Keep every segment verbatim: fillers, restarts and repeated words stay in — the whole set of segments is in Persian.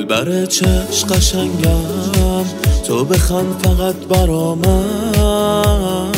دلبر چشم قشنگم، تو بخند فقط برا من.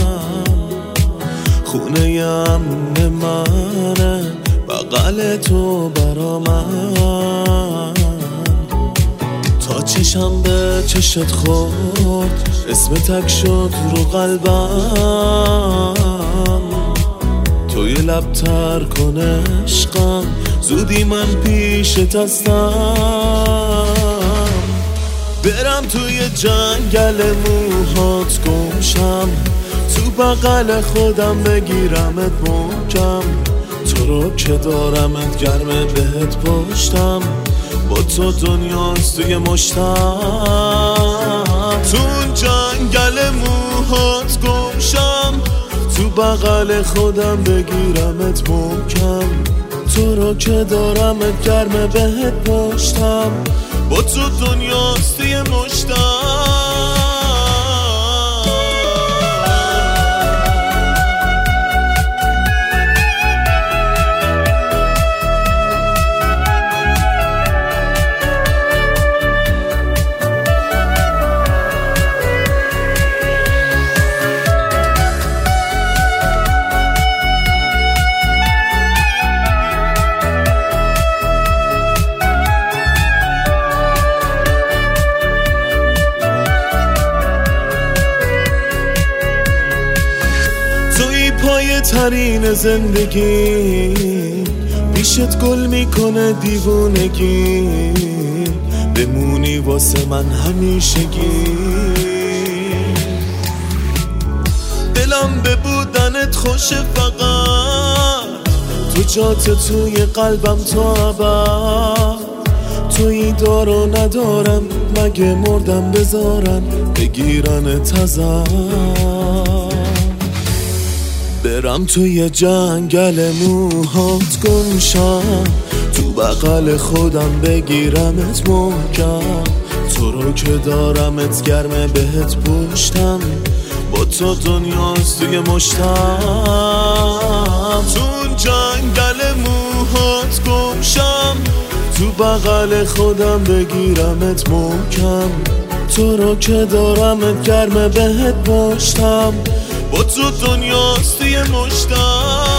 خونه امن منه بغل تو برا من. تا چشم به چشت خورد اسم تک شد رو قلبم. توی لب تر کن عشقم، زودی من پیشت هستم. برم توی جنگل موهات گمشم، تو بغل خودم بگیرمت محکم. تو رو که دارمت گرمه بهت پشتم، با تو دنیاست توی مشتم. تو اون جنگل موهات گمشم، تو بغل خودم بگیرمت محکم. تو رو که دارمت گرمه بهت پشتم، با تو دنیاست توی مشتم. پایه ترین زندگی، پیشت گل میکنه دیوونگی. بمونی واسه من همیشگی، دلم به بودنت خوشه فقط. تو جات توی قلبم تا ابد. توی دارو ندارم، مگه مردم بذارن بگیرنت ازم. برم توی جنگل موهات گمشم، تو بغل خودم بگیرمت محکم. تو رو که دارمت گرمه بهت پشتم، با تو دنیاست توی مشتم. تو اون جنگل موهات گمشم، تو بغل خودم بگیرمت محکم. تو رو که دارمت گرمه بهت پشتم، با تو دنیاست توی مشتم.